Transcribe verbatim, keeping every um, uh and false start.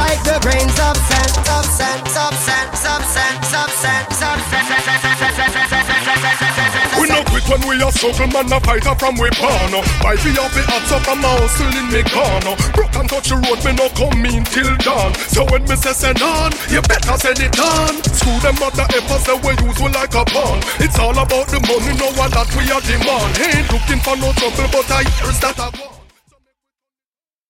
like the grains of sand, of sand, of sand, of sand, of sand, of sand. We no quit when we a struggle, man, a fighter from we born. Why we have the hats up and my hustle in me corner. Broke and touch the road, me no come in till dawn. So when me say send on, you better send it on. Screw them mother effers, they we use we like a pawn. It's all about the money, no one that we are demand. Ain't looking for no trouble, but I hear that I